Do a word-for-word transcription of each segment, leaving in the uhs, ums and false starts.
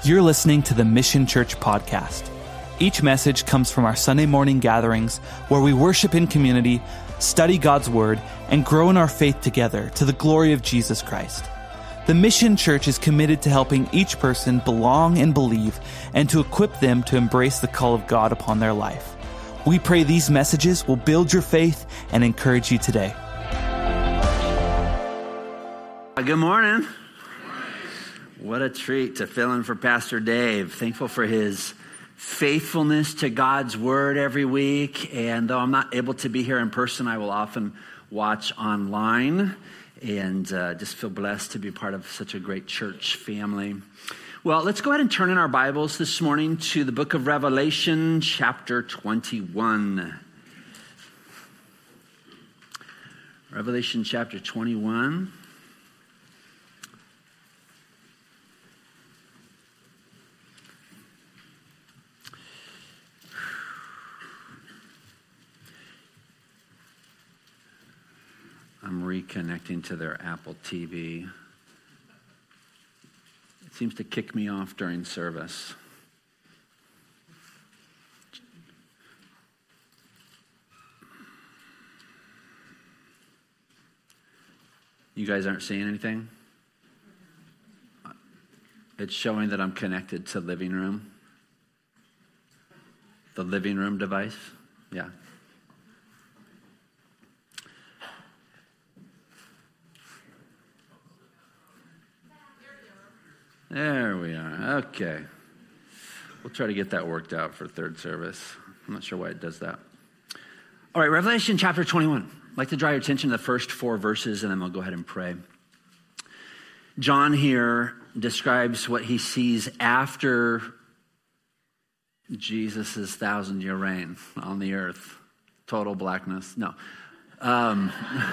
You're listening to the Mission Church podcast. Each message comes from our Sunday morning gatherings where we worship in community, study God's Word, and grow in our faith together to the glory of Jesus Christ. The Mission Church is committed to helping each person belong and believe, and to equip them to embrace the call of God upon their life. We pray these messages will build your faith and encourage you today. Good morning. What a treat to fill in for Pastor Dave. Thankful for his faithfulness to God's Word every week. And though I'm not able to be here in person, I will often watch online. And uh, just feel blessed to be part of such a great church family. Well, let's go ahead and turn in our Bibles this morning to the book of Revelation, chapter twenty-one. Revelation chapter twenty-one. I'm reconnecting to their Apple T V. It seems to kick me off during service. You guys aren't seeing anything? It's showing that I'm connected to living room. The living room device? Yeah. There we are. Okay. We'll try to get that worked out for third service. I'm not sure why it does that. All right, Revelation chapter twenty-one. I'd like to draw your attention to the first four verses, and then we'll go ahead and pray. John here describes what he sees after Jesus' thousand-year reign on the earth. Total blackness. No. Um...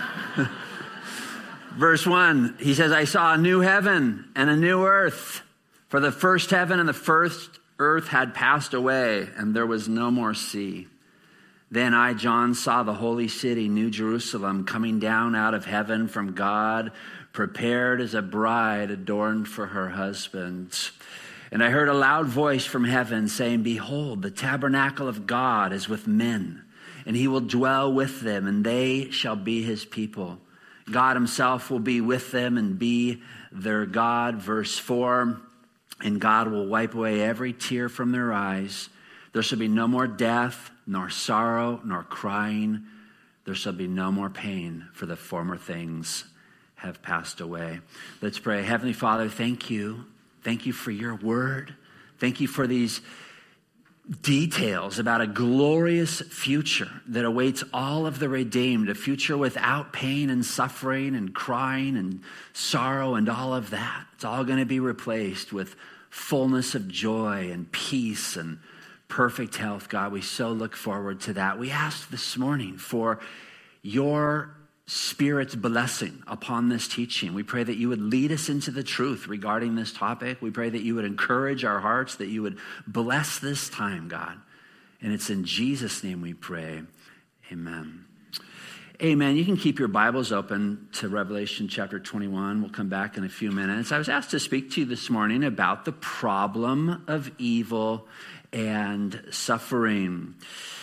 Verse one, he says, I saw a new heaven and a new earth, for the first heaven and the first earth had passed away, and there was no more sea. Then I, John, saw the holy city, New Jerusalem, coming down out of heaven from God, prepared as a bride adorned for her husband. And I heard a loud voice from heaven saying, Behold, the tabernacle of God is with men, and he will dwell with them, and they shall be his people. God himself will be with them and be their God. Verse four, and God will wipe away every tear from their eyes. There shall be no more death, nor sorrow, nor crying. There shall be no more pain, for the former things have passed away. Let's pray. Heavenly Father, thank you. Thank you for your word. Thank you for these details about a glorious future that awaits all of the redeemed, a future without pain and suffering and crying and sorrow and all of that. It's all going to be replaced with fullness of joy and peace and perfect health. God, we so look forward to that. We ask this morning for your Spirit's blessing upon this teaching. We pray that you would lead us into the truth regarding this topic. We pray that you would encourage our hearts, that you would bless this time, God. And it's in Jesus' name we pray. Amen. Amen. You can keep your Bibles open to Revelation chapter twenty-one. We'll come back in a few minutes. I was asked to speak to you this morning about the problem of evil and suffering.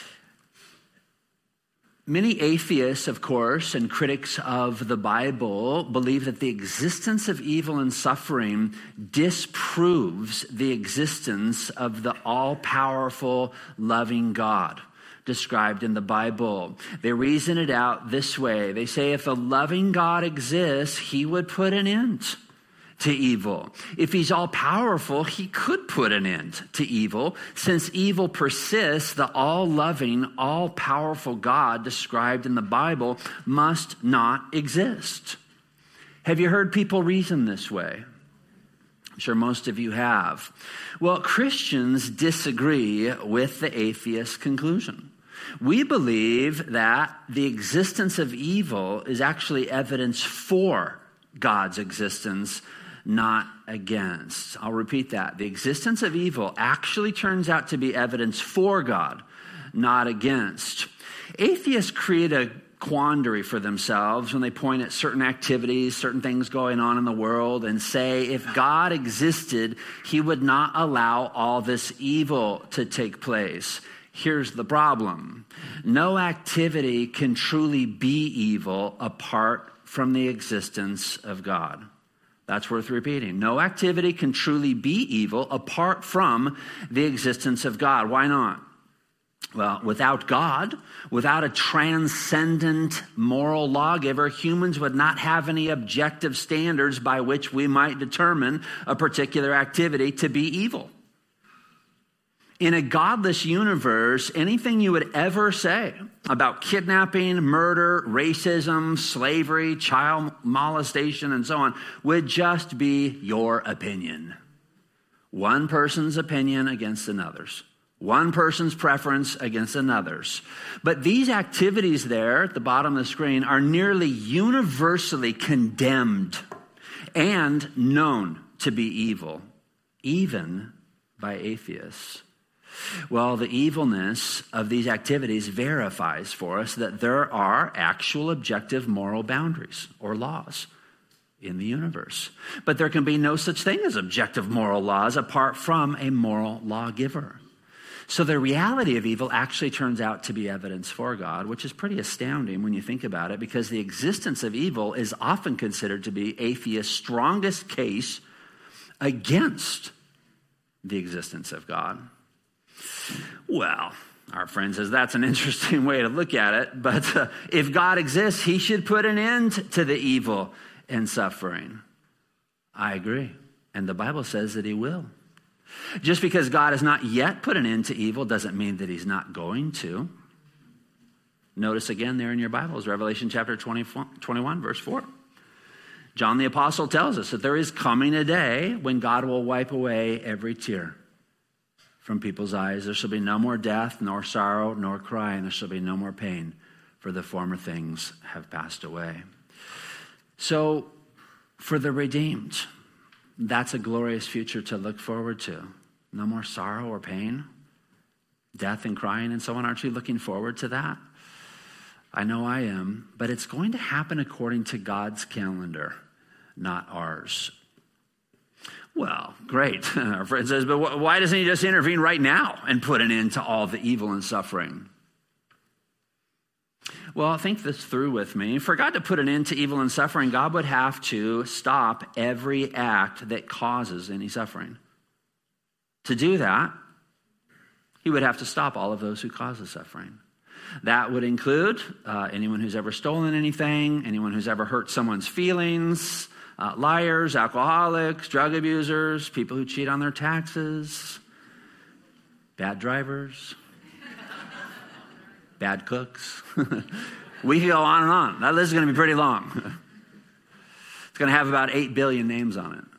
Many atheists, of course, and critics of the Bible believe that the existence of evil and suffering disproves the existence of the all-powerful, loving God described in the Bible. They reason it out this way. They say if a loving God exists, he would put an end to evil. If he's all-powerful, he could put an end to evil. Since evil persists, the all-loving, all-powerful God described in the Bible must not exist. Have you heard people reason this way? I'm sure most of you have. Well, Christians disagree with the atheist conclusion. We believe that the existence of evil is actually evidence for God's existence, not against. I'll repeat that. The existence of evil actually turns out to be evidence for God, not against. Atheists create a quandary for themselves when they point at certain activities, certain things going on in the world, and say, if God existed, he would not allow all this evil to take place. Here's the problem. No activity can truly be evil apart from the existence of God. That's worth repeating. No activity can truly be evil apart from the existence of God. Why not? Well, without God, without a transcendent moral lawgiver, humans would not have any objective standards by which we might determine a particular activity to be evil. In a godless universe, anything you would ever say about kidnapping, murder, racism, slavery, child molestation, and so on would just be your opinion. One person's opinion against another's. One person's preference against another's. But these activities there at the bottom of the screen are nearly universally condemned and known to be evil, even by atheists. Well, the evilness of these activities verifies for us that there are actual objective moral boundaries or laws in the universe. But there can be no such thing as objective moral laws apart from a moral lawgiver. So the reality of evil actually turns out to be evidence for God, which is pretty astounding when you think about it, because the existence of evil is often considered to be atheists' strongest case against the existence of God. Well, our friend says that's an interesting way to look at it, but uh, if God exists, he should put an end to the evil and suffering. I agree, and the Bible says that he will. Just because God has not yet put an end to evil doesn't mean that he's not going to. Notice again there in your Bibles, Revelation chapter twenty, twenty-one, verse four. John the Apostle tells us that there is coming a day when God will wipe away every tear from people's eyes. There shall be no more death, nor sorrow, nor crying. There shall be no more pain, for the former things have passed away. So, for the redeemed, that's a glorious future to look forward to. No more sorrow or pain, death and crying and so on. Aren't you looking forward to that? I know I am, but it's going to happen according to God's calendar, not ours. Well, great. Our friend says, but why doesn't he just intervene right now and put an end to all the evil and suffering? Well, think this through with me. For God to put an end to evil and suffering, God would have to stop every act that causes any suffering. To do that, he would have to stop all of those who cause the suffering. That would include uh, anyone who's ever stolen anything, anyone who's ever hurt someone's feelings, uh, liars, alcoholics, drug abusers, people who cheat on their taxes, bad drivers, bad cooks. We can go on and on. That list is going to be pretty long. It's going to have about eight billion names on it.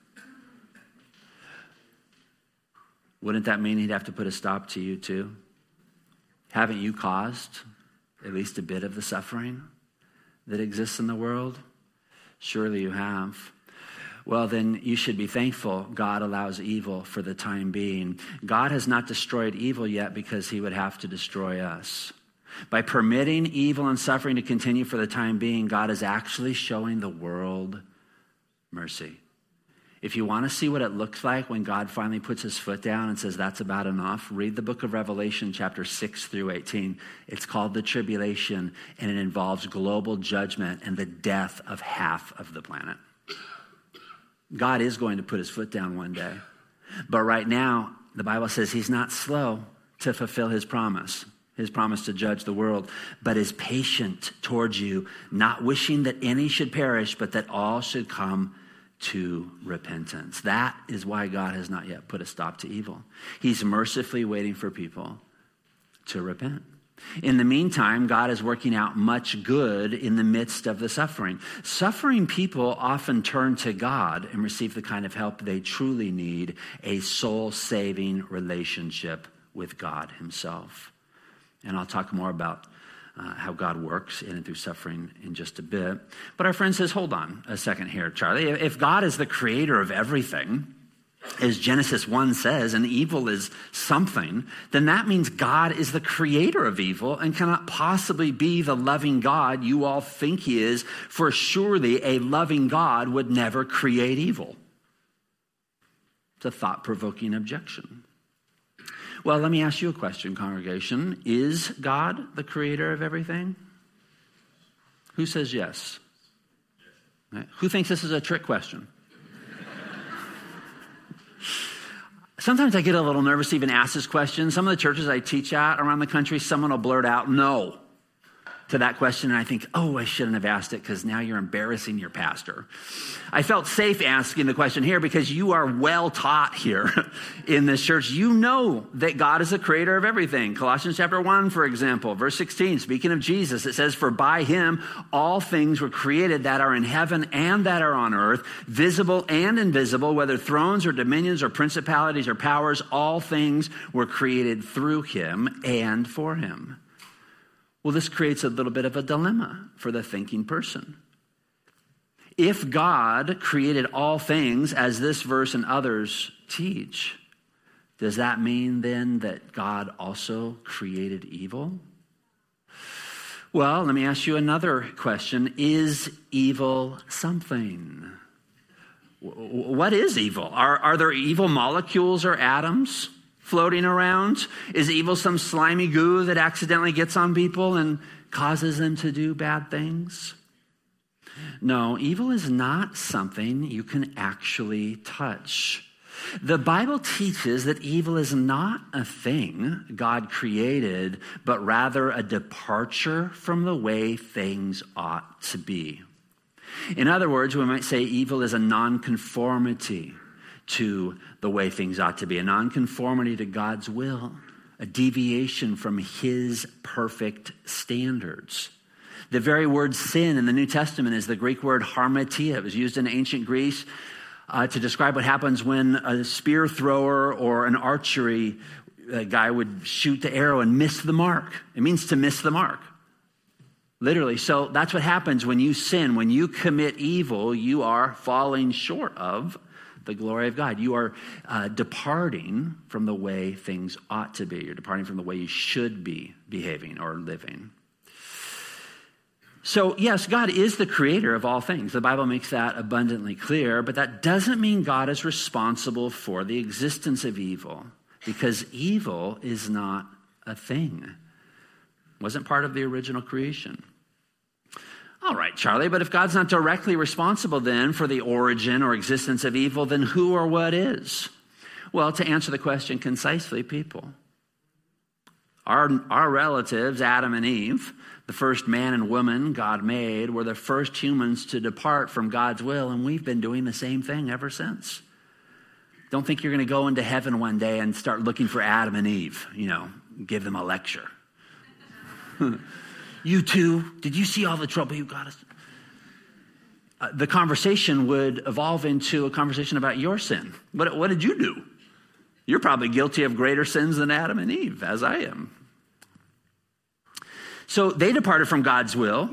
Wouldn't that mean he'd have to put a stop to you too? Haven't you caused at least a bit of the suffering that exists in the world? Surely you have. Well, then you should be thankful God allows evil for the time being. God has not destroyed evil yet because he would have to destroy us. By permitting evil and suffering to continue for the time being, God is actually showing the world mercy. If you want to see what it looks like when God finally puts his foot down and says, that's about enough, read the book of Revelation, chapter six through eighteen. It's called the tribulation, and it involves global judgment and the death of half of the planet. God is going to put his foot down one day. But right now, the Bible says he's not slow to fulfill his promise. His promise to judge the world, but is patient towards you, not wishing that any should perish, but that all should come to repentance. That is why God has not yet put a stop to evil. He's mercifully waiting for people to repent. In the meantime, God is working out much good in the midst of the suffering. Suffering people often turn to God and receive the kind of help they truly need, a soul-saving relationship with God himself. And I'll talk more about uh, how God works in and through suffering in just a bit. But our friend says, hold on a second here, Charlie. If God is the creator of everything, as Genesis one says, and evil is something, then that means God is the creator of evil and cannot possibly be the loving God you all think he is, for surely a loving God would never create evil. It's a thought-provoking objection. Well, let me ask you a question, congregation. Is God the creator of everything? Who says yes? Right. Who thinks this is a trick question? Sometimes I get a little nervous to even ask this question. Some of the churches I teach at around the country, someone will blurt out no to that question, and I think, oh, I shouldn't have asked it because now you're embarrassing your pastor. I felt safe asking the question here because you are well taught here in this church. You know that God is the creator of everything. Colossians chapter one, for example, verse sixteen, speaking of Jesus, it says, for by him all things were created that are in heaven and that are on earth, visible and invisible, whether thrones or dominions or principalities or powers, all things were created through him and for him. Well, this creates a little bit of a dilemma for the thinking person. If God created all things, as this verse and others teach, does that mean then that God also created evil? Well, let me ask you another question. Is evil something? What is evil? Are, are there evil molecules or atoms floating around? Is evil some slimy goo that accidentally gets on people and causes them to do bad things? No, evil is not something you can actually touch. The Bible teaches that evil is not a thing God created, but rather a departure from the way things ought to be. In other words, we might say evil is a nonconformity to the way things ought to be, a nonconformity to God's will, a deviation from his perfect standards. The very word sin in the New Testament is the Greek word harmatia. It was used in ancient Greece uh, to describe what happens when a spear thrower or an archery uh, guy would shoot the arrow and miss the mark. It means to miss the mark. Literally. So that's what happens when you sin. When you commit evil, you are falling short of the glory of God. You are uh, departing from the way things ought to be. You're departing from the way you should be behaving or living. So yes, God is the creator of all things. The Bible makes that abundantly clear, but that doesn't mean God is responsible for the existence of evil, because evil is not a thing. It wasn't part of the original creation. All right, Charlie, but if God's not directly responsible then for the origin or existence of evil, then who or what is? Well, to answer the question concisely, people. Our, our relatives, Adam and Eve, the first man and woman God made, were the first humans to depart from God's will, and we've been doing the same thing ever since. Don't think you're going to go into heaven one day and start looking for Adam and Eve, you know, give them a lecture. You two, did you see all the trouble you got us? Uh, the conversation would evolve into a conversation about your sin. What, what did you do? You're probably guilty of greater sins than Adam and Eve, as I am. So they departed from God's will,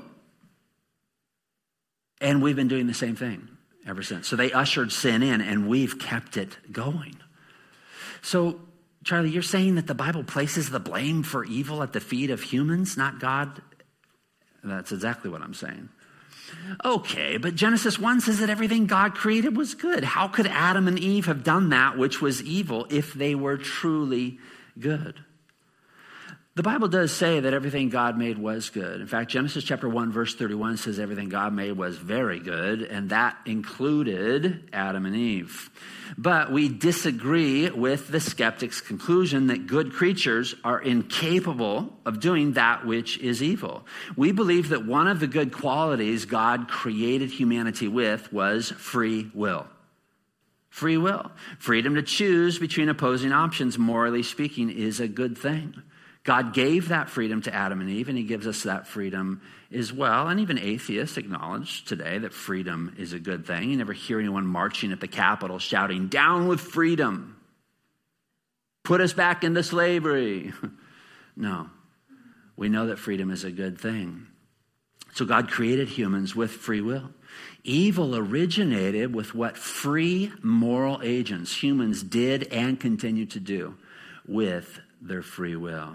and we've been doing the same thing ever since. So they ushered sin in, and we've kept it going. So, Charlie, you're saying that the Bible places the blame for evil at the feet of humans, not God? That's exactly what I'm saying. Okay, but Genesis one says that everything God created was good. How could Adam and Eve have done that which was evil if they were truly good? The Bible does say that everything God made was good. In fact, Genesis chapter one, verse thirty-one says everything God made was very good, and that included Adam and Eve. But we disagree with the skeptic's conclusion that good creatures are incapable of doing that which is evil. We believe that one of the good qualities God created humanity with was free will. Free will. Freedom to choose between opposing options, morally speaking, is a good thing. God gave that freedom to Adam and Eve, and he gives us that freedom as well. And even atheists acknowledge today that freedom is a good thing. You never hear anyone marching at the Capitol shouting, "Down with freedom. Put us back into slavery." No, we know that freedom is a good thing. So God created humans with free will. Evil originated with what free moral agents humans did and continue to do with their free will.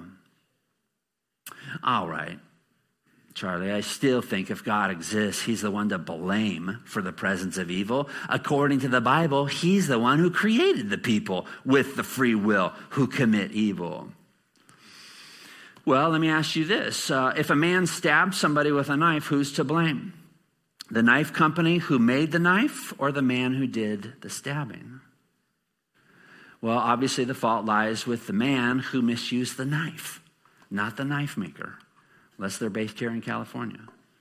All right, Charlie, I still think if God exists, he's the one to blame for the presence of evil. According to the Bible, he's the one who created the people with the free will who commit evil. Well, let me ask you this. Uh, if a man stabs somebody with a knife, who's to blame? The knife company who made the knife or the man who did the stabbing? Well, obviously the fault lies with the man who misused the knife, not the knife maker, unless they're based here in California.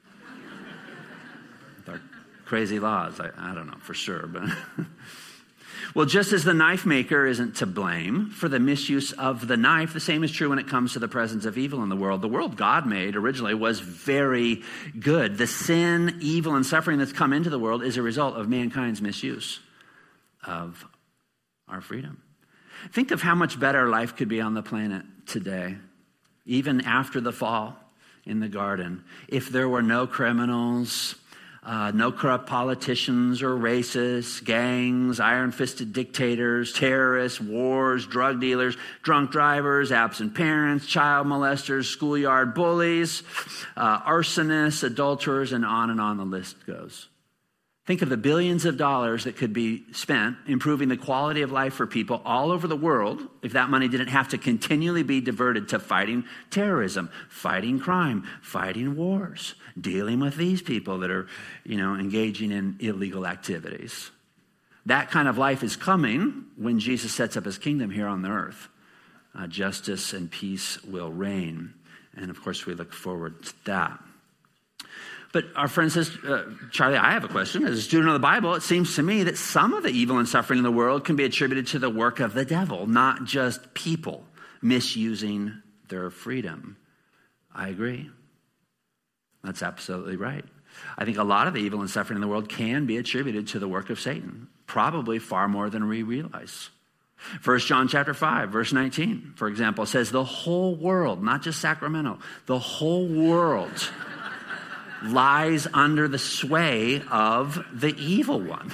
With our crazy laws, I, I don't know for sure, but... Well, just as the knife maker isn't to blame for the misuse of the knife, the same is true when it comes to the presence of evil in the world. The world God made originally was very good. The sin, evil, and suffering that's come into the world is a result of mankind's misuse of our freedom. Think of how much better life could be on the planet today, even after the fall in the garden, if there were no criminals, Uh, no corrupt politicians or racists, gangs, iron-fisted dictators, terrorists, wars, drug dealers, drunk drivers, absent parents, child molesters, schoolyard bullies, uh, arsonists, adulterers, and on and on the list goes. Think of the billions of dollars that could be spent improving the quality of life for people all over the world if that money didn't have to continually be diverted to fighting terrorism, fighting crime, fighting wars, dealing with these people that are, you know, engaging in illegal activities. That kind of life is coming when Jesus sets up his kingdom here on the earth. Uh, justice and peace will reign. And of course, we look forward to that. But our friend says, uh, Charlie, I have a question. As a student of the Bible, it seems to me that some of the evil and suffering in the world can be attributed to the work of the devil, not just people misusing their freedom. I agree. That's absolutely right. I think a lot of the evil and suffering in the world can be attributed to the work of Satan, probably far more than we realize. First John chapter five, verse nineteen, for example, says the whole world, not just Sacramento, the whole world lies under the sway of the evil one.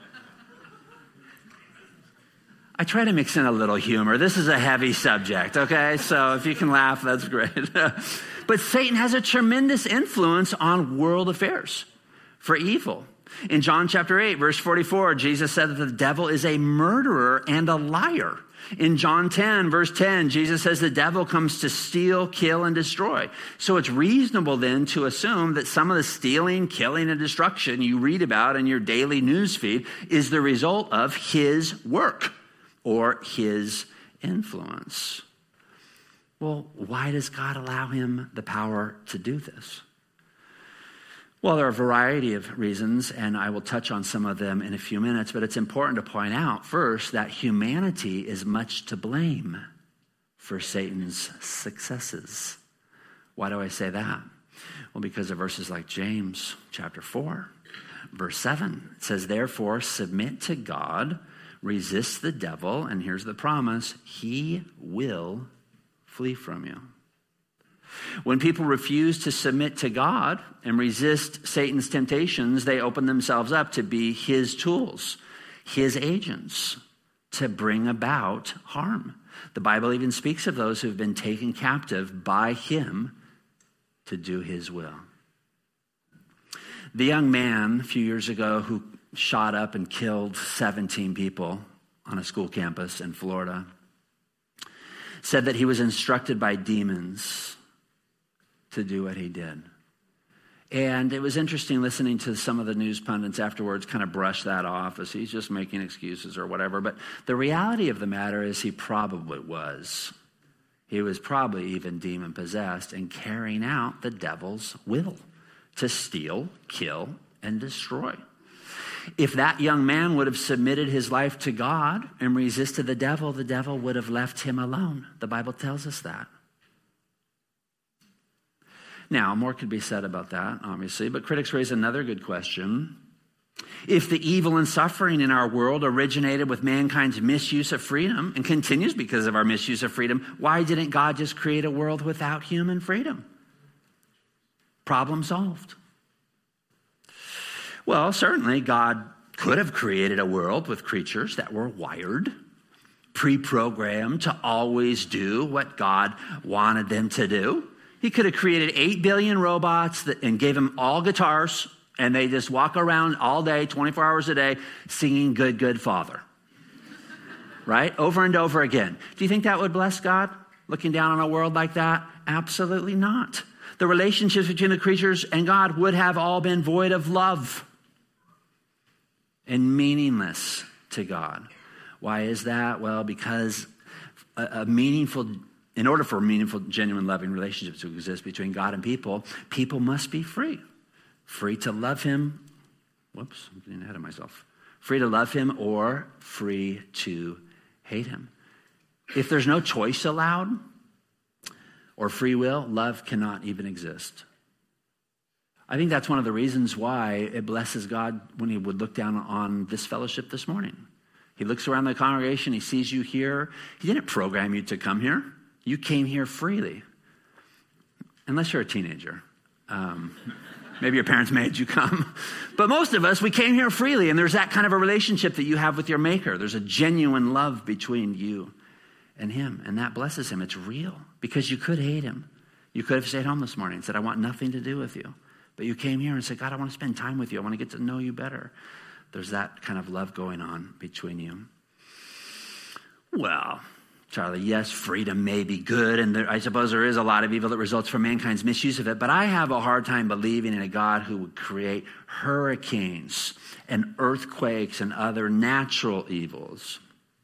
I try to mix in a little humor. This is a heavy subject, okay? So if you can laugh, that's great. But Satan has a tremendous influence on world affairs for evil. In John chapter eight, verse forty-four, Jesus said that the devil is a murderer and a liar. In John ten, verse ten, Jesus says the devil comes to steal, kill, and destroy. So it's reasonable then to assume that some of the stealing, killing, and destruction you read about in your daily news feed is the result of his work or his influence. Well, why does God allow him the power to do this? Well, there are a variety of reasons, and I will touch on some of them in a few minutes, but it's important to point out first that humanity is much to blame for Satan's successes. Why do I say that? Well, because of verses like James chapter four, verse seven. It says, therefore, submit to God, resist the devil, and here's the promise, he will flee from you. When people refuse to submit to God and resist Satan's temptations, they open themselves up to be his tools, his agents, to bring about harm. The Bible even speaks of those who've been taken captive by him to do his will. The young man a few years ago who shot up and killed seventeen people on a school campus in Florida said that he was instructed by demons to do what he did. And it was interesting listening to some of the news pundits afterwards kind of brush that off as he's just making excuses or whatever. But the reality of the matter is he probably was. He was probably even demon-possessed and carrying out the devil's will to steal, kill, and destroy. If that young man would have submitted his life to God and resisted the devil, the devil would have left him alone. The Bible tells us that. Now, more could be said about that, obviously, but critics raise another good question. If the evil and suffering in our world originated with mankind's misuse of freedom and continues because of our misuse of freedom, why didn't God just create a world without human freedom? Problem solved. Well, certainly God could have created a world with creatures that were wired, pre-programmed to always do what God wanted them to do. He could have created eight billion robots that, and gave them all guitars, and they just walk around all day, twenty-four hours a day, singing Good, Good Father. Right? Over and over again. Do you think that would bless God, looking down on a world like that? Absolutely not. The relationships between the creatures and God would have all been void of love and meaningless to God. Why is that? Well, because a, a meaningful, in order for meaningful, genuine, loving relationships to exist between God and people, people must be free. Free to love him. Whoops, I'm getting ahead of myself. Free to love him or free to hate him. If there's no choice allowed or free will, love cannot even exist. I think that's one of the reasons why it blesses God when he would look down on this fellowship this morning. He looks around the congregation, he sees you here. He didn't program you to come here. You came here freely. Unless you're a teenager. Um, maybe your parents made you come. But most of us, we came here freely, and there's that kind of a relationship that you have with your Maker. There's a genuine love between you and him, and that blesses him. It's real, because you could hate him. You could have stayed home this morning and said, I want nothing to do with you. But you came here and said, God, I want to spend time with you. I want to get to know you better. There's that kind of love going on between you. Well, Charlie, yes, freedom may be good, and there, I suppose there is a lot of evil that results from mankind's misuse of it, but I have a hard time believing in a God who would create hurricanes and earthquakes and other natural evils.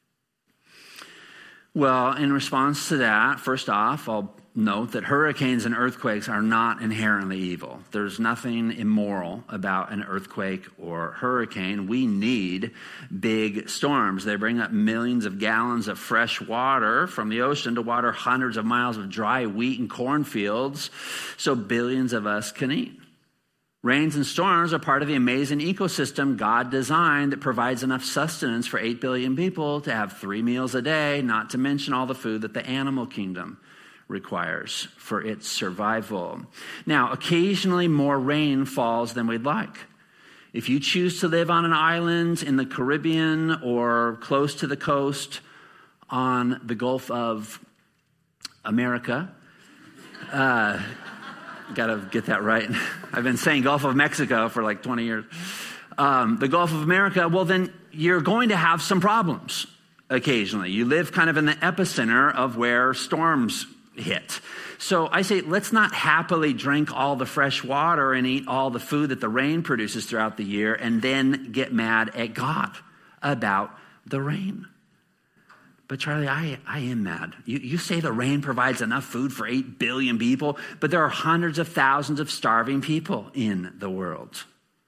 Well, in response to that, first off, I'll note that hurricanes and earthquakes are not inherently evil. There's nothing immoral about an earthquake or hurricane. We need big storms. They bring up millions of gallons of fresh water from the ocean to water hundreds of miles of dry wheat and cornfields so billions of us can eat. Rains and storms are part of the amazing ecosystem God designed that provides enough sustenance for eight billion people to have three meals a day, not to mention all the food that the animal kingdom requires for its survival. Now, occasionally more rain falls than we'd like. If you choose to live on an island in the Caribbean or close to the coast on the Gulf of America, uh, gotta get that right. I've been saying Gulf of Mexico for like twenty years. Um, the Gulf of America, well, then you're going to have some problems occasionally. You live kind of in the epicenter of where storms hit. So I say, let's not happily drink all the fresh water and eat all the food that the rain produces throughout the year and then get mad at God about the rain. But Charlie, I, I am mad. You, you say the rain provides enough food for eight billion people, but there are hundreds of thousands of starving people in the world.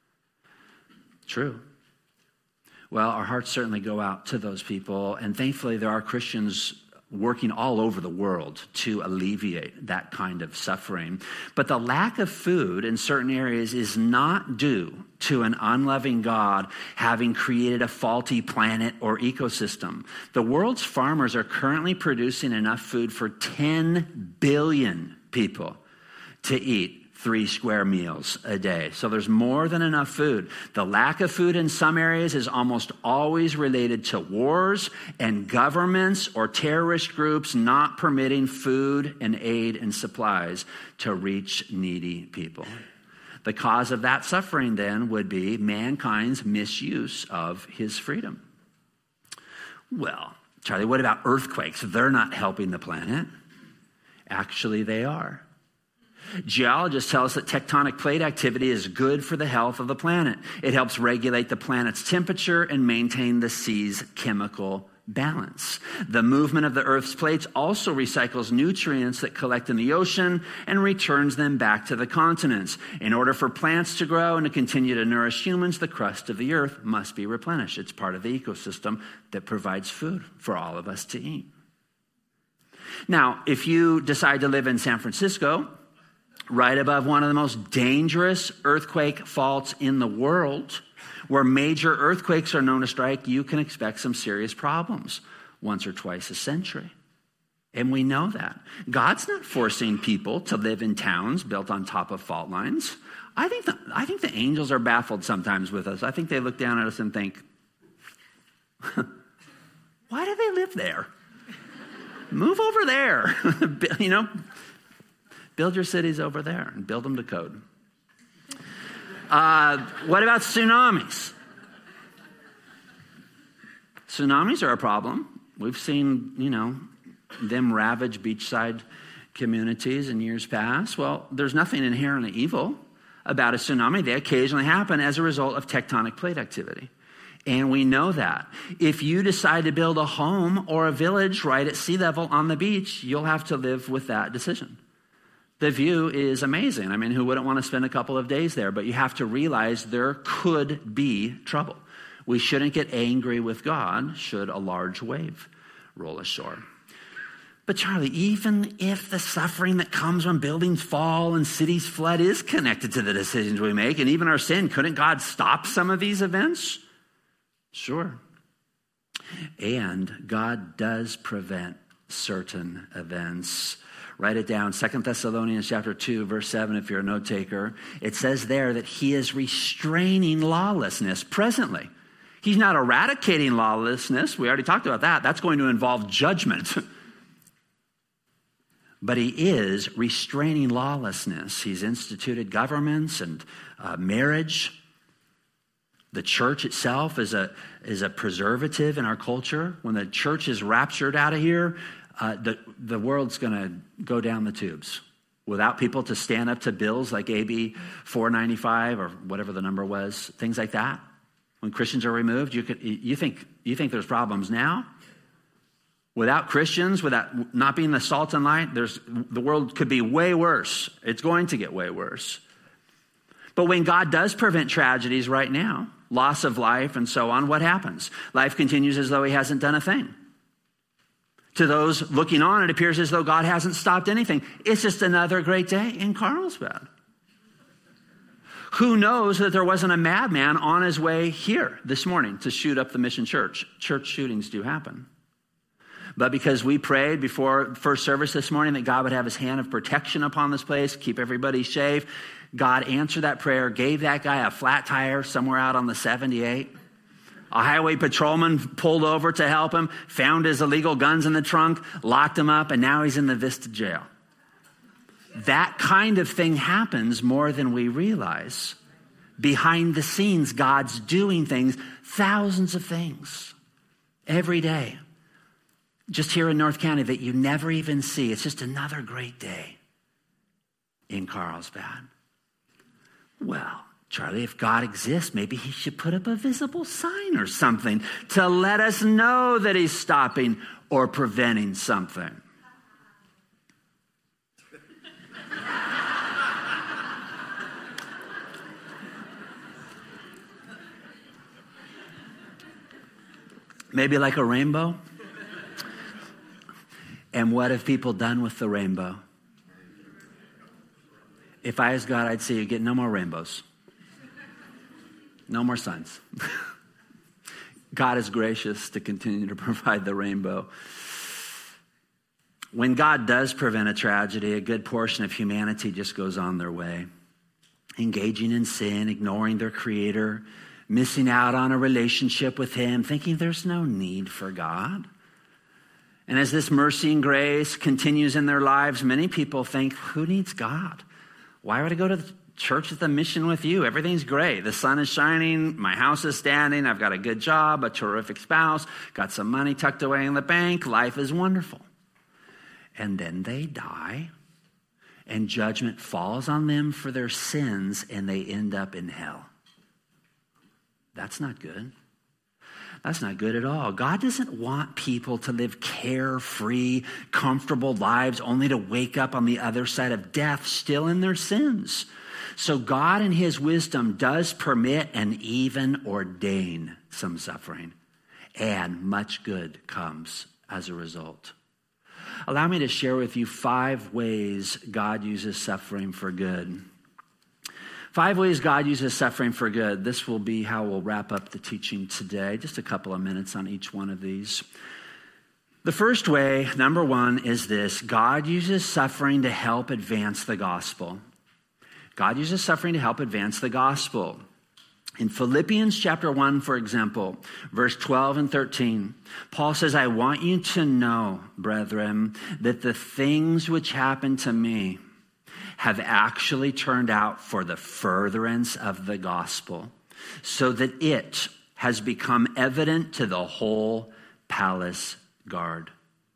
True. Well, our hearts certainly go out to those people, and thankfully there are Christians working all over the world to alleviate that kind of suffering. But the lack of food in certain areas is not due to an unloving God having created a faulty planet or ecosystem. The world's farmers are currently producing enough food for ten billion people to eat three square meals a day. So there's more than enough food. The lack of food in some areas is almost always related to wars and governments or terrorist groups not permitting food and aid and supplies to reach needy people. The cause of that suffering then would be mankind's misuse of his freedom. Well, Charlie, what about earthquakes? They're not helping the planet. Actually, they are. Geologists tell us that tectonic plate activity is good for the health of the planet. It helps regulate the planet's temperature and maintain the sea's chemical balance. The movement of the Earth's plates also recycles nutrients that collect in the ocean and returns them back to the continents. In order for plants to grow and to continue to nourish humans, the crust of the Earth must be replenished. It's part of the ecosystem that provides food for all of us to eat. Now, if you decide to live in San Francisco, right above one of the most dangerous earthquake faults in the world, where major earthquakes are known to strike, you can expect some serious problems once or twice a century. And we know that. God's not forcing people to live in towns built on top of fault lines. I think the, I think the angels are baffled sometimes with us. I think they look down at us and think, why do they live there? Move over there. You know, build your cities over there and build them to code. Uh, what about tsunamis? Tsunamis are a problem. We've seen, you know, them ravage beachside communities in years past. Well, there's nothing inherently evil about a tsunami. They occasionally happen as a result of tectonic plate activity. And we know that. If you decide to build a home or a village right at sea level on the beach, you'll have to live with that decision. The view is amazing. I mean, who wouldn't want to spend a couple of days there? But you have to realize there could be trouble. We shouldn't get angry with God should a large wave roll ashore. But Charlie, even if the suffering that comes when buildings fall and cities flood is connected to the decisions we make, and even our sin, couldn't God stop some of these events? Sure. And God does prevent certain events. Write it down, Second Thessalonians chapter two, verse seven, if you're a note taker. It says there that he is restraining lawlessness presently. He's not eradicating lawlessness. We already talked about that. That's going to involve judgment. But he is restraining lawlessness. He's instituted governments and uh, marriage. The church itself is a is a preservative in our culture. When the church is raptured out of here, uh, the, the world's going to go down the tubes without people to stand up to bills like A B four ninety-five or whatever the number was, things like that. When Christians are removed, you could you think you think there's problems now? Without Christians, without not being the salt and light, there's the world could be way worse. It's going to get way worse. But when God does prevent tragedies right now, loss of life and so on, what happens? Life continues as though he hasn't done a thing. To those looking on, it appears as though God hasn't stopped anything. It's just another great day in Carlsbad. Who knows that there wasn't a madman on his way here this morning to shoot up the Mission Church? Church shootings do happen. But because we prayed before first service this morning that God would have his hand of protection upon this place, keep everybody safe, God answered that prayer, gave that guy a flat tire somewhere out on the seventy-eight. A highway patrolman pulled over to help him, found his illegal guns in the trunk, locked him up, and now he's in the Vista jail. That kind of thing happens more than we realize. Behind the scenes, God's doing things, thousands of things, every day. Just here in North County that you never even see. It's just another great day in Carlsbad. Well, Charlie, if God exists, maybe he should put up a visible sign or something to let us know that he's stopping or preventing something. Maybe like a rainbow? And what have people done with the rainbow? If I was God, I'd say you get no more rainbows. No more suns. God is gracious to continue to provide the rainbow. When God does prevent a tragedy, a good portion of humanity just goes on their way, engaging in sin, ignoring their Creator, missing out on a relationship with him, thinking there's no need for God. And as this mercy and grace continues in their lives, many people think, who needs God? Why would I go to the church at the Mission with you? Everything's great. The sun is shining. My house is standing. I've got a good job, a terrific spouse, got some money tucked away in the bank. Life is wonderful. And then they die, and judgment falls on them for their sins, and they end up in hell. That's not good. That's not good at all. God doesn't want people to live carefree, comfortable lives only to wake up on the other side of death still in their sins. So God in his wisdom does permit and even ordain some suffering, and much good comes as a result. Allow me to share with you five ways God uses suffering for good. Five ways God uses suffering for good. This will be how we'll wrap up the teaching today. Just a couple of minutes on each one of these. The first way, number one, is this: God uses suffering to help advance the gospel. God uses suffering to help advance the gospel. In Philippians chapter one, for example, verse twelve and thirteen, Paul says, I want you to know, brethren, that the things which happened to me have actually turned out for the furtherance of the gospel, so that it has become evident to the whole palace guard.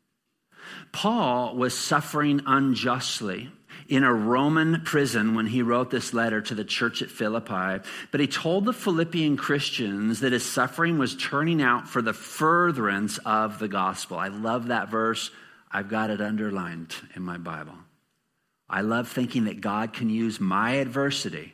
Paul was suffering unjustly in a Roman prison when he wrote this letter to the church at Philippi. But he told the Philippian Christians that his suffering was turning out for the furtherance of the gospel. I love that verse. I've got it underlined in my Bible. I love thinking that God can use my adversity,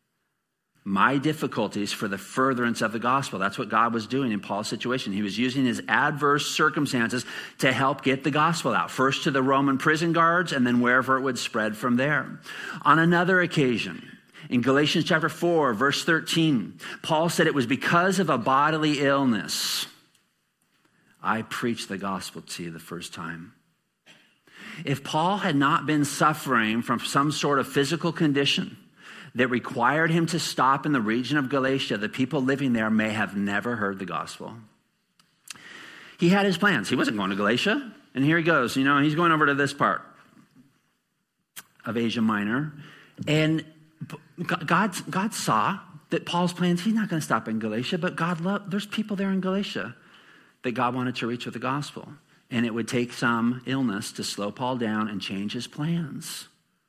my difficulties, for the furtherance of the gospel. That's what God was doing in Paul's situation. He was using his adverse circumstances to help get the gospel out, first to the Roman prison guards and then wherever it would spread from there. On another occasion, in Galatians chapter four, verse thirteen, Paul said, it was because of a bodily illness I preached the gospel to you the first time. If Paul had not been suffering from some sort of physical condition that required him to stop in the region of Galatia, the people living there may have never heard the gospel. He had his plans. He wasn't going to Galatia. And here he goes. You know, he's going over to this part of Asia Minor. And God, God saw that Paul's plans, he's not going to stop in Galatia, but God loved, there's people there in Galatia that God wanted to reach with the gospel. And it would take some illness to slow Paul down and change his plans.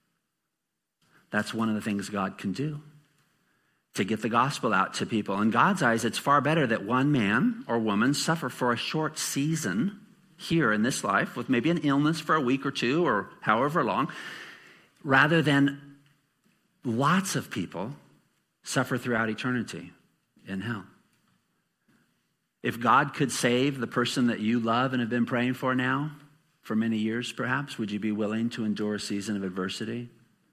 That's one of the things God can do, to get the gospel out to people. In God's eyes, it's far better that one man or woman suffer for a short season here in this life with maybe an illness for a week or two or however long, rather than lots of people suffer throughout eternity in hell. If God could save the person that you love and have been praying for now for many years, perhaps, would you be willing to endure a season of adversity?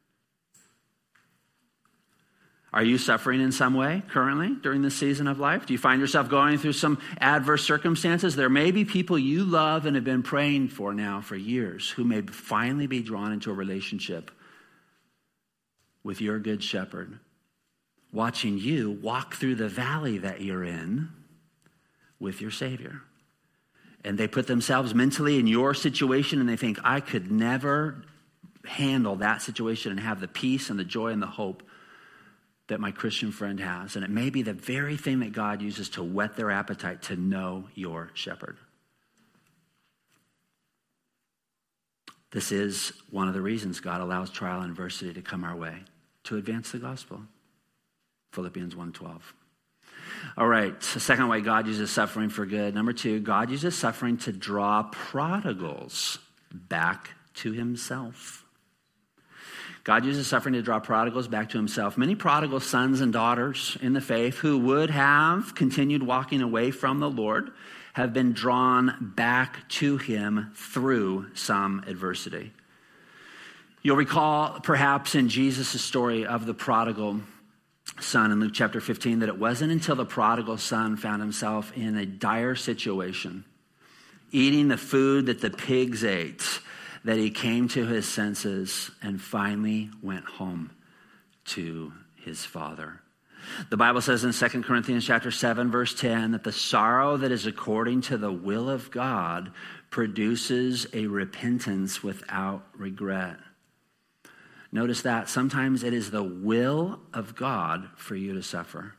Are you suffering in some way currently during this season of life? Do you find yourself going through some adverse circumstances? There may be people you love and have been praying for now for years who may finally be drawn into a relationship with your good shepherd, watching you walk through the valley that you're in with your Savior. And they put themselves mentally in your situation and they think, I could never handle that situation and have the peace and the joy and the hope that my Christian friend has. And it may be the very thing that God uses to whet their appetite to know your shepherd. This is one of the reasons God allows trial and adversity to come our way, to advance the gospel. Philippians one twelve. All right, the second way God uses suffering for good. Number two, God uses suffering to draw prodigals back to himself. God uses suffering to draw prodigals back to himself. Many prodigal sons and daughters in the faith who would have continued walking away from the Lord have been drawn back to him through some adversity. You'll recall perhaps in Jesus' story of the prodigal son in Luke chapter fifteen that it wasn't until the prodigal son found himself in a dire situation, eating the food that the pigs ate, that he came to his senses and finally went home to his father. The Bible says in Second Corinthians chapter seven, verse ten, that the sorrow that is according to the will of God produces a repentance without regret. Notice that sometimes it is the will of God for you to suffer.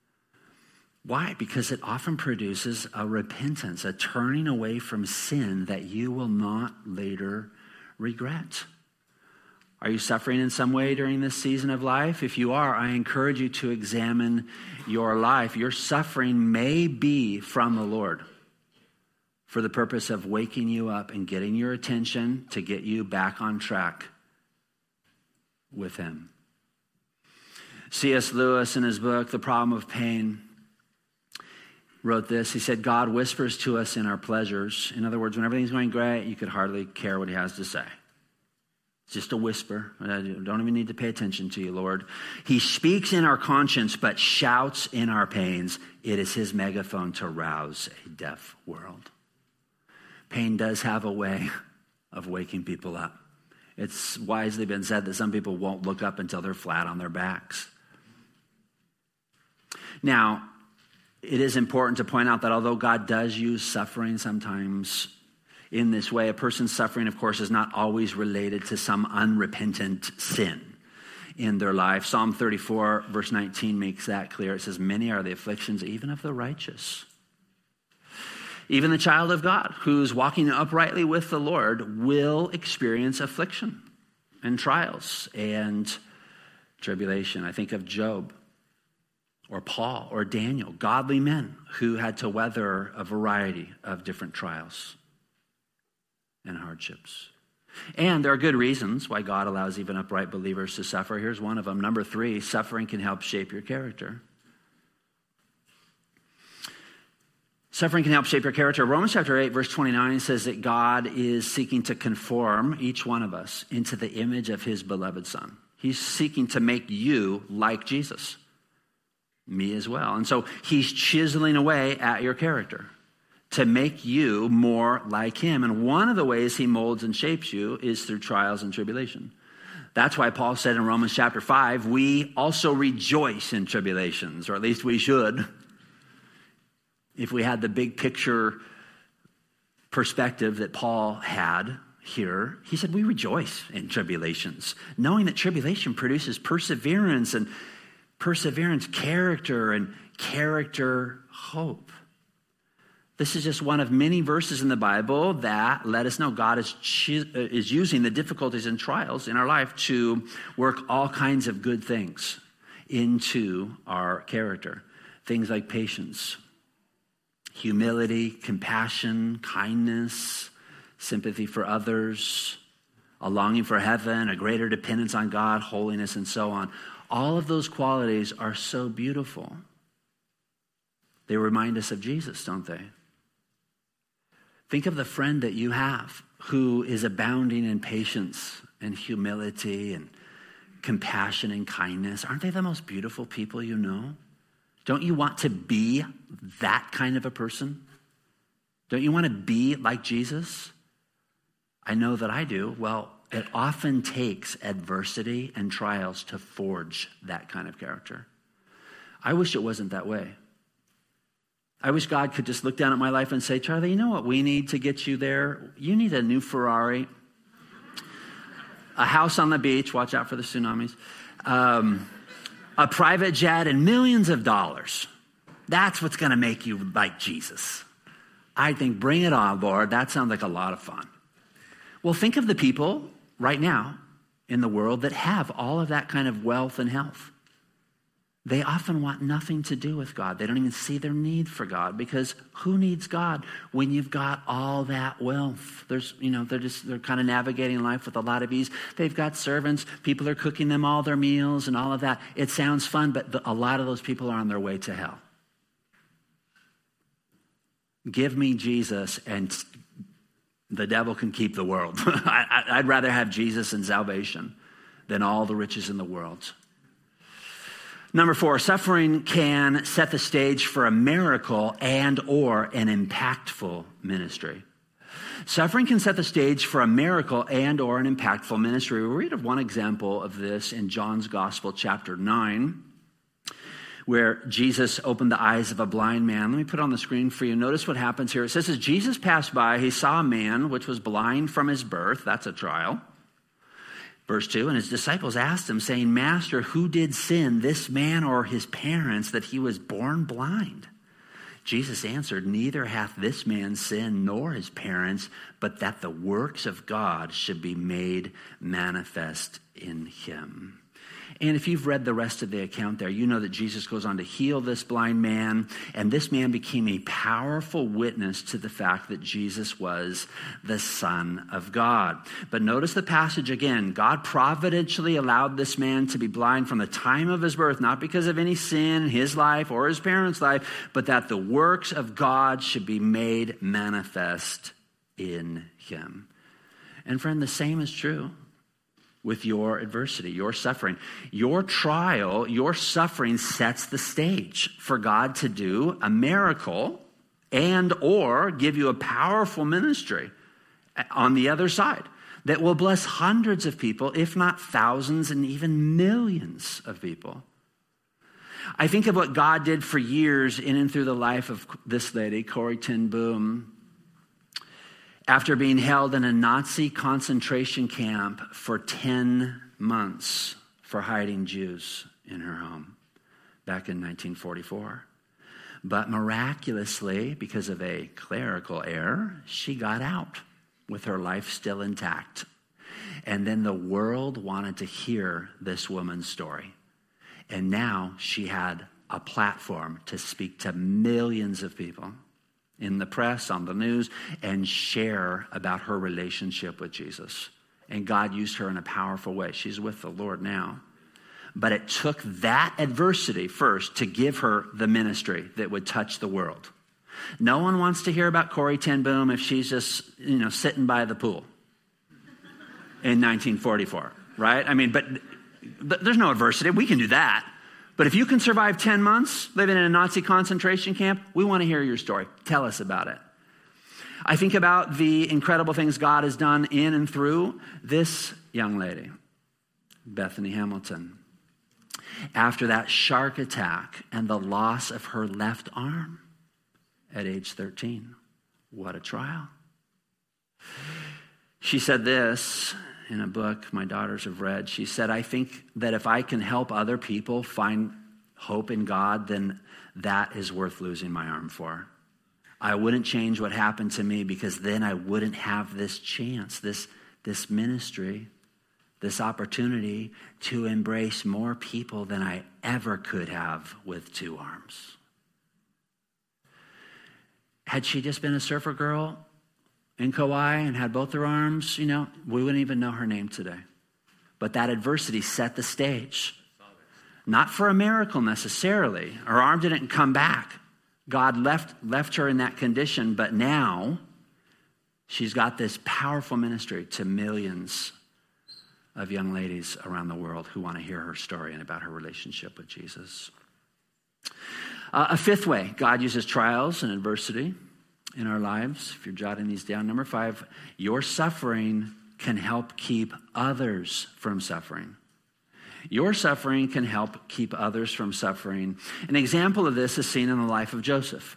Why? Because it often produces a repentance, a turning away from sin that you will not later regret. Are you suffering in some way during this season of life? If you are, I encourage you to examine your life. Your suffering may be from the Lord for the purpose of waking you up and getting your attention to get you back on track with him. C S Lewis, in his book, The Problem of Pain, wrote this. He said, God whispers to us in our pleasures. In other words, when everything's going great, you could hardly care what he has to say. It's just a whisper. I don't even need to pay attention to you, Lord. He speaks in our conscience, but shouts in our pains. It is his megaphone to rouse a deaf world. Pain does have a way of waking people up. It's wisely been said that some people won't look up until they're flat on their backs. Now, it is important to point out that although God does use suffering sometimes in this way, a person's suffering, of course, is not always related to some unrepentant sin in their life. Psalm thirty-four, verse nineteen makes that clear. It says, many are the afflictions even of the righteous. Even the child of God who's walking uprightly with the Lord will experience affliction and trials and tribulation. I think of Job or Paul or Daniel, godly men who had to weather a variety of different trials and hardships. And there are good reasons why God allows even upright believers to suffer. Here's one of them. Number three, suffering can help shape your character. Suffering can help shape your character. Romans chapter eight, verse twenty-nine says that God is seeking to conform each one of us into the image of his beloved Son. He's seeking to make you like Jesus. Me as well. And so he's chiseling away at your character to make you more like him. And one of the ways he molds and shapes you is through trials and tribulation. That's why Paul said in Romans chapter five, we also rejoice in tribulations, or at least we should. If we had the big picture perspective that Paul had here, he said we rejoice in tribulations, knowing that tribulation produces perseverance, and perseverance, character, and character, hope. This is just one of many verses in the Bible that let us know God is, is using the difficulties and trials in our life to work all kinds of good things into our character. Things like patience, humility, compassion, kindness, sympathy for others, a longing for heaven, a greater dependence on God, holiness, and so on. All of those qualities are so beautiful. They remind us of Jesus, don't they? Think of the friend that you have who is abounding in patience and humility and compassion and kindness. Aren't they the most beautiful people you know? Don't you want to be that kind of a person? Don't you want to be like Jesus? I know that I do. Well, it often takes adversity and trials to forge that kind of character. I wish it wasn't that way. I wish God could just look down at my life and say, Charlie, you know what we need to get you there? You need a new Ferrari, a house on the beach, watch out for the tsunamis, um, a private jet, and millions of dollars. That's what's going to make you like Jesus. I think, bring it on, Lord. That sounds like a lot of fun. Well, think of the people right now in the world that have all of that kind of wealth and health. They often want nothing to do with God. They don't even see their need for God, because who needs God when you've got all that wealth? There's, you know, they're just, they're kind of navigating life with a lot of ease. They've got servants. People are cooking them all their meals and all of that. It sounds fun, but the, a lot of those people are on their way to hell. Give me Jesus and the devil can keep the world. I, I'd rather have Jesus and salvation than all the riches in the world. Number four, suffering can set the stage for a miracle and or an impactful ministry. Suffering can set the stage for a miracle and or an impactful ministry. We'll read of one example of this in John's Gospel, chapter nine, where Jesus opened the eyes of a blind man. Let me put it on the screen for you. Notice what happens here. It says, as Jesus passed by, he saw a man which was blind from his birth. That's a trial. Verse two, and his disciples asked him, saying, Master, who did sin, this man or his parents, that he was born blind? Jesus answered, neither hath this man sinned nor his parents, but that the works of God should be made manifest in him. And if you've read the rest of the account there, you know that Jesus goes on to heal this blind man, and this man became a powerful witness to the fact that Jesus was the Son of God. But notice the passage again. God providentially allowed this man to be blind from the time of his birth, not because of any sin in his life or his parents' life, but that the works of God should be made manifest in him. And friend, the same is true with your adversity, your suffering. Your trial, your suffering sets the stage for God to do a miracle and or give you a powerful ministry on the other side that will bless hundreds of people, if not thousands and even millions of people. I think of what God did for years in and through the life of this lady, Corrie ten Boom, after being held in a Nazi concentration camp for ten months for hiding Jews in her home back in nineteen forty-four. But miraculously, because of a clerical error, she got out with her life still intact. And then the world wanted to hear this woman's story. And now she had a platform to speak to millions of people in the press, on the news, and share about her relationship with Jesus. And God used her in a powerful way. She's with the Lord now. But it took that adversity first to give her the ministry that would touch the world. No one wants to hear about Corrie ten Boom if she's just, you know, sitting by the pool in nineteen forty-four, right? I mean, but th- there's no adversity. We can do that. But if you can survive ten months living in a Nazi concentration camp, we want to hear your story. Tell us about it. I think about the incredible things God has done in and through this young lady, Bethany Hamilton. After that shark attack and the loss of her left arm at age thirteen. What a trial. She said this in a book my daughters have read. She said, I think that if I can help other people find hope in God, then that is worth losing my arm for. I wouldn't change what happened to me because then I wouldn't have this chance, this, this ministry, this opportunity to embrace more people than I ever could have with two arms. Had she just been a surfer girl in Kauai and had both her arms, you know, we wouldn't even know her name today. But that adversity set the stage. Not for a miracle necessarily. Her arm didn't come back. God left, left her in that condition, but now she's got this powerful ministry to millions of young ladies around the world who want to hear her story and about her relationship with Jesus. Uh, a fifth way God uses trials and adversity in our lives, if you're jotting these down. Number five, your suffering can help keep others from suffering. Your suffering can help keep others from suffering. An example of this is seen in the life of Joseph.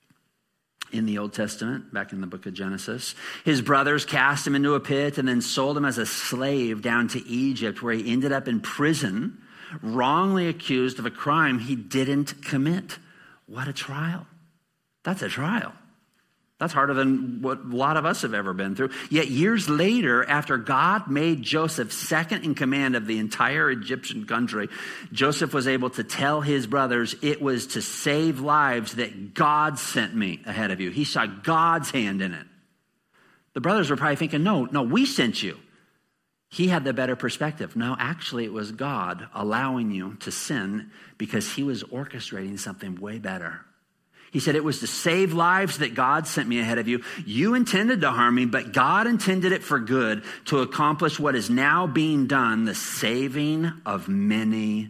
In the Old Testament, back in the book of Genesis, his brothers cast him into a pit and then sold him as a slave down to Egypt, where he ended up in prison, wrongly accused of a crime he didn't commit. What a trial. That's a trial. That's harder than what a lot of us have ever been through. Yet years later, after God made Joseph second in command of the entire Egyptian country, Joseph was able to tell his brothers, it was to save lives that God sent me ahead of you. He saw God's hand in it. The brothers were probably thinking, no, no, we sent you. He had the better perspective. No, actually it was God allowing you to sin because he was orchestrating something way better. He said, it was to save lives that God sent me ahead of you. You intended to harm me, but God intended it for good to accomplish what is now being done, the saving of many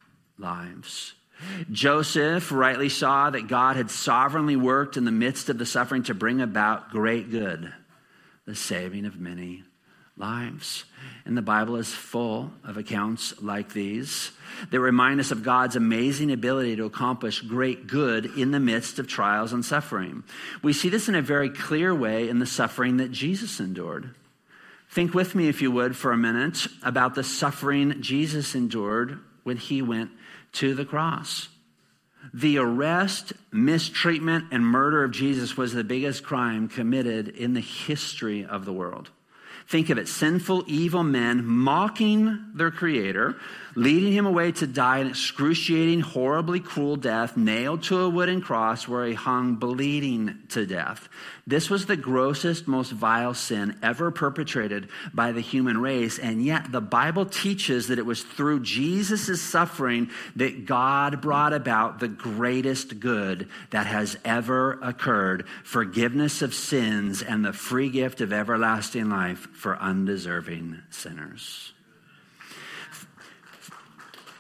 lives. Joseph rightly saw that God had sovereignly worked in the midst of the suffering to bring about great good, the saving of many lives. And the Bible is full of accounts like these that remind us of God's amazing ability to accomplish great good in the midst of trials and suffering. We see this in a very clear way in the suffering that Jesus endured. Think with me, if you would, for a minute about the suffering Jesus endured when he went to the cross. The arrest, mistreatment, and murder of Jesus was the biggest crime committed in the history of the world. Think of it, sinful, evil men mocking their creator, leading him away to die an excruciating, horribly cruel death, nailed to a wooden cross where he hung bleeding to death. This was the grossest, most vile sin ever perpetrated by the human race, and yet the Bible teaches that it was through Jesus' suffering that God brought about the greatest good that has ever occurred, forgiveness of sins and the free gift of everlasting life for undeserving sinners.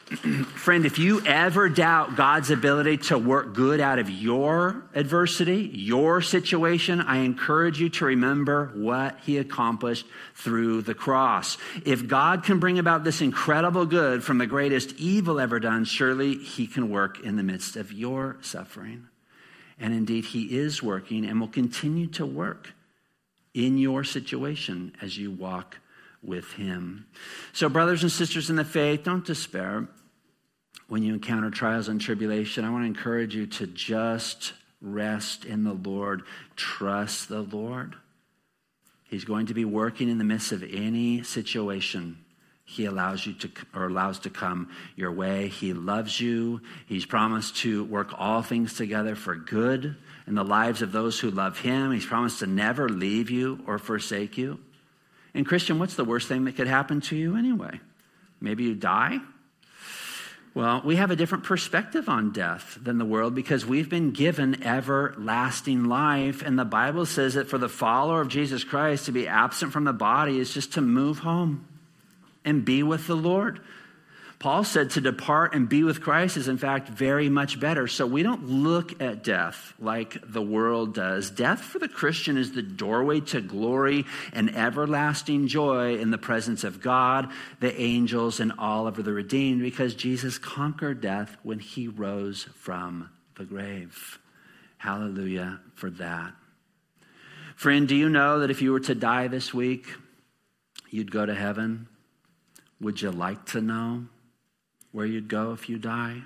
Friend, if you ever doubt God's ability to work good out of your adversity, your situation, I encourage you to remember what he accomplished through the cross. If God can bring about this incredible good from the greatest evil ever done, surely he can work in the midst of your suffering. And indeed, he is working and will continue to work in your situation as you walk with him. So brothers and sisters in the faith, don't despair when you encounter trials and tribulation. I want to encourage you to just rest in the Lord. Trust the Lord. He's going to be working in the midst of any situation he allows you to, or allows to come your way. He loves you. He's promised to work all things together for good in the lives of those who love him. He's promised to never leave you or forsake you. And Christian, what's the worst thing that could happen to you anyway? Maybe you die? Well, we have a different perspective on death than the world because we've been given everlasting life. And the Bible says that for the follower of Jesus Christ, to be absent from the body is just to move home and be with the Lord. Paul said to depart and be with Christ is in fact very much better. So we don't look at death like the world does. Death for the Christian is the doorway to glory and everlasting joy in the presence of God, the angels, and all of the redeemed, because Jesus conquered death when he rose from the grave. Hallelujah for that. Friend, do you know that if you were to die this week, you'd go to heaven? Would you like to know where you'd go if you die?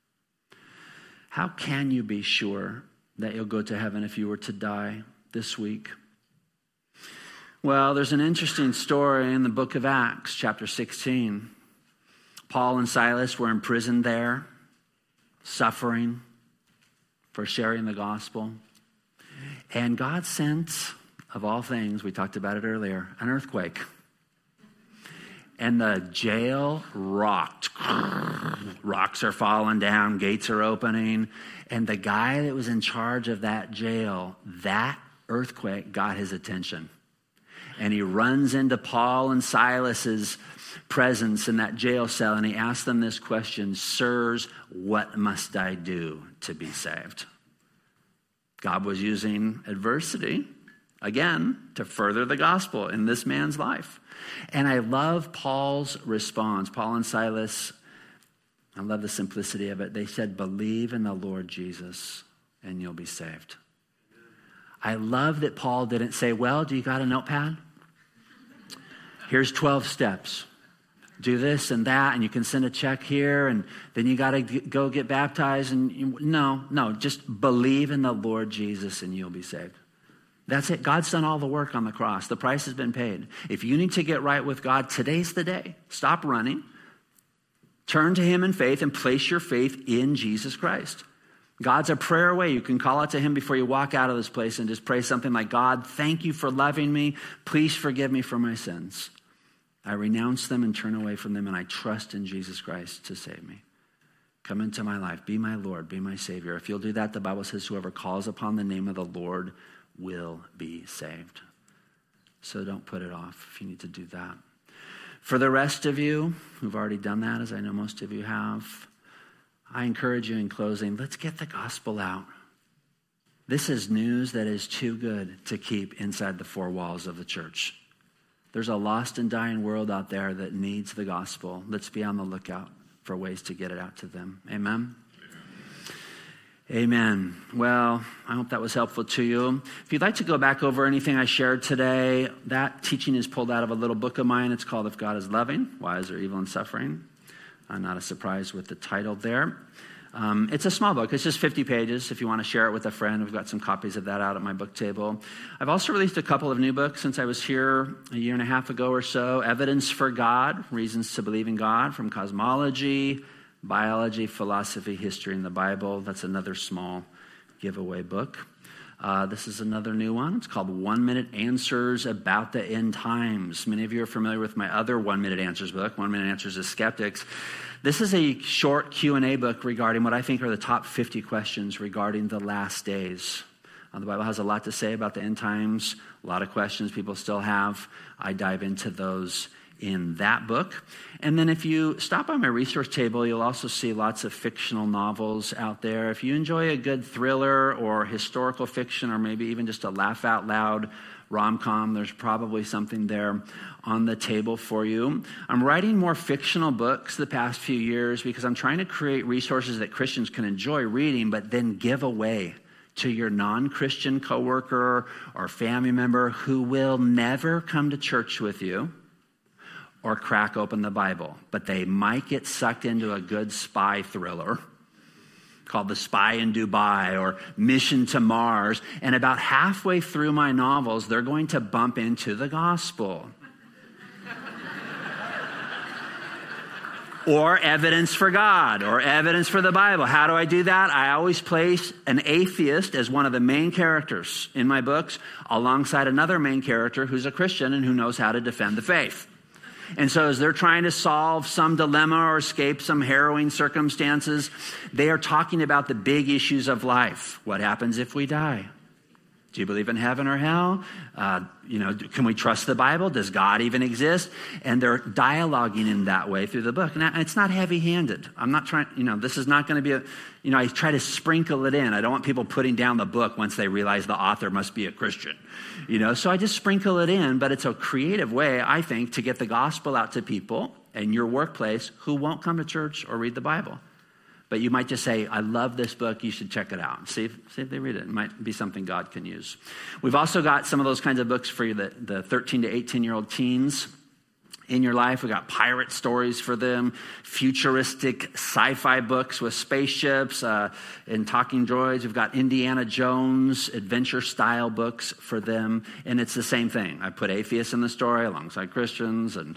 How can you be sure that you'll go to heaven if you were to die this week? Well, there's an interesting story in the book of Acts, chapter sixteen. Paul and Silas were imprisoned there, suffering for sharing the gospel. And God sent, of all things, we talked about it earlier, an earthquake. And the jail rocked. Rocks are falling down, gates are opening. And the guy that was in charge of that jail, that earthquake got his attention. And he runs into Paul and Silas's presence in that jail cell, and he asks them this question: "Sirs, what must I do to be saved?" God was using adversity, again, to further the gospel in this man's life. And I love Paul's response. Paul and Silas, I love the simplicity of it. They said, "Believe in the Lord Jesus and you'll be saved." I love that Paul didn't say, "Well, do you got a notepad? Here's twelve steps. Do this and that, and you can send a check here, and then you got to go get baptized." And you, no, no, just believe in the Lord Jesus and you'll be saved. That's it. God's done all the work on the cross. The price has been paid. If you need to get right with God, today's the day. Stop running. Turn to him in faith and place your faith in Jesus Christ. God's a prayer away. You can call out to him before you walk out of this place and just pray something like, "God, thank you for loving me. Please forgive me for my sins. I renounce them and turn away from them, and I trust in Jesus Christ to save me. Come into my life. Be my Lord. Be my Savior." If you'll do that, the Bible says whoever calls upon the name of the Lord will be saved. So don't put it off if you need to do that. For the rest of you who've already done that, as I know most of you have, I encourage you in closing, let's get the gospel out. This is news that is too good to keep inside the four walls of the church. There's a lost and dying world out there that needs the gospel. Let's be on the lookout for ways to get it out to them. Amen? Amen. Well, I hope that was helpful to you. If you'd like to go back over anything I shared today, that teaching is pulled out of a little book of mine. It's called If God is Loving, Why Is There Evil and Suffering? I'm not a surprise with the title there. Um, it's a small book. It's just fifty pages. If you want to share it with a friend, we've got some copies of that out at my book table. I've also released a couple of new books since I was here a year and a half ago or so. Evidence for God, Reasons to Believe in God, from Cosmology, Biology, Philosophy, History, and the Bible. That's another small giveaway book. Uh, this is another new one. It's called One Minute Answers About the End Times. Many of you are familiar with my other One Minute Answers book, One Minute Answers to Skeptics. This is a short Q and A book regarding what I think are the top fifty questions regarding the last days. Uh, the Bible has a lot to say about the end times, a lot of questions people still have. I dive into those in that book. And then if you stop by my resource table, you'll also see lots of fictional novels out there. If you enjoy a good thriller or historical fiction, or maybe even just a laugh out loud rom-com, there's probably something there on the table for you. I'm writing more fictional books the past few years because I'm trying to create resources that Christians can enjoy reading, but then give away to your non-Christian coworker or family member who will never come to church with you or crack open the Bible, but they might get sucked into a good spy thriller called The Spy in Dubai or Mission to Mars. And about halfway through my novels, they're going to bump into the gospel. Or evidence for God, or evidence for the Bible. How do I do that? I always place an atheist as one of the main characters in my books, alongside another main character who's a Christian and who knows how to defend the faith. And so as they're trying to solve some dilemma or escape some harrowing circumstances, they are talking about the big issues of life. What happens if we die? Do you believe in heaven or hell? Uh, you know, can we trust the Bible? Does God even exist? And they're dialoguing in that way through the book. And it's not heavy-handed. I'm not trying, you know, this is not going to be a, you know, I try to sprinkle it in. I don't want people putting down the book once they realize the author must be a Christian, you know. So I just sprinkle it in, but it's a creative way, I think, to get the gospel out to people in your workplace who won't come to church or read the Bible. But you might just say, I love this book, you should check it out. See if, see if they read it. It might be something God can use. We've also got some of those kinds of books for the, the thirteen to eighteen-year-old teens in your life. We've got pirate stories for them, futuristic sci-fi books with spaceships uh, and talking droids. We've got Indiana Jones adventure-style books for them. And it's the same thing. I put atheists in the story alongside Christians, and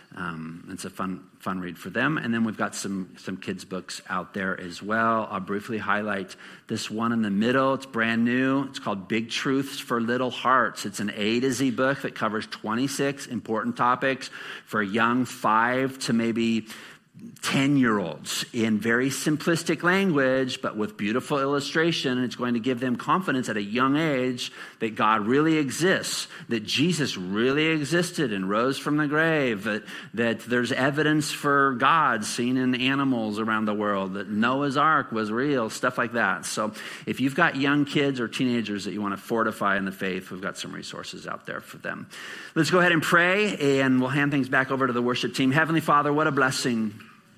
Um, it's a fun, fun read for them. And then we've got some, some kids' books out there as well. I'll briefly highlight this one in the middle. It's brand new. It's called Big Truths for Little Hearts. It's an A to Z book that covers twenty-six important topics for young five to maybe ten-year-olds in very simplistic language, but with beautiful illustration. And it's going to give them confidence at a young age that God really exists, that Jesus really existed and rose from the grave, that, that there's evidence for God seen in animals around the world, that Noah's Ark was real, stuff like that. So if you've got young kids or teenagers that you want to fortify in the faith, we've got some resources out there for them. Let's go ahead and pray, and we'll hand things back over to the worship team. Heavenly Father, what a blessing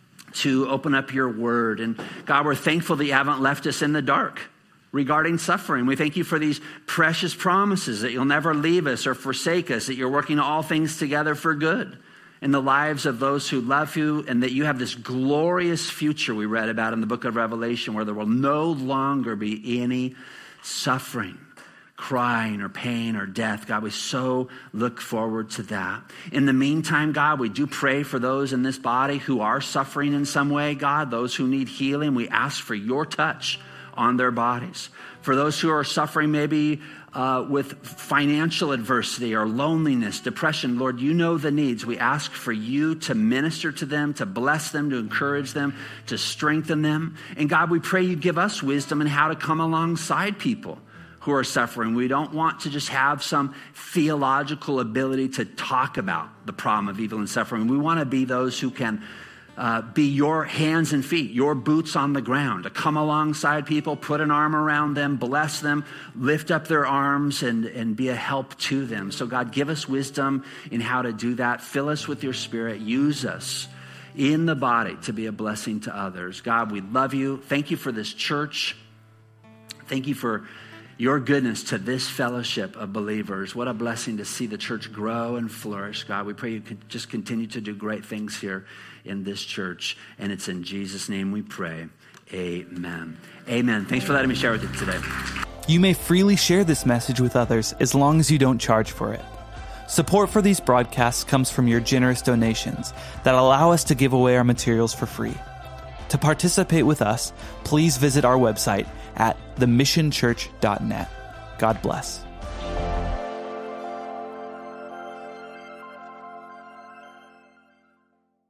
to open up your word. And God, we're thankful that you haven't left us in the dark regarding suffering. We thank you for these precious promises that you'll never leave us or forsake us, that you're working all things together for good in the lives of those who love you, and that you have this glorious future we read about in the book of Revelation, where there will no longer be any suffering, crying or pain or death. God, we so look forward to that. In the meantime, God, we do pray for those in this body who are suffering in some way, God, those who need healing. We ask for your touch on their bodies. For those who are suffering maybe uh, with financial adversity or loneliness, depression, Lord, you know the needs. We ask for you to minister to them, to bless them, to encourage them, to strengthen them. And God, we pray you give us wisdom in how to come alongside people who are suffering. We don't want to just have some theological ability to talk about the problem of evil and suffering. We want to be those who can uh, be your hands and feet, your boots on the ground, to come alongside people, put an arm around them, bless them, lift up their arms, and, and be a help to them. So God, give us wisdom in how to do that. Fill us with your Spirit. Use us in the body to be a blessing to others. God, we love you. Thank you for this church. Thank you for your goodness to this fellowship of believers. What a blessing to see the church grow and flourish. God, we pray you could just continue to do great things here in this church. And it's in Jesus' name we pray. Amen. Amen. Thanks for letting me share with you today. You may freely share this message with others as long as you don't charge for it. Support for these broadcasts comes from your generous donations that allow us to give away our materials for free. To participate with us, please visit our website at the mission church dot net. God bless.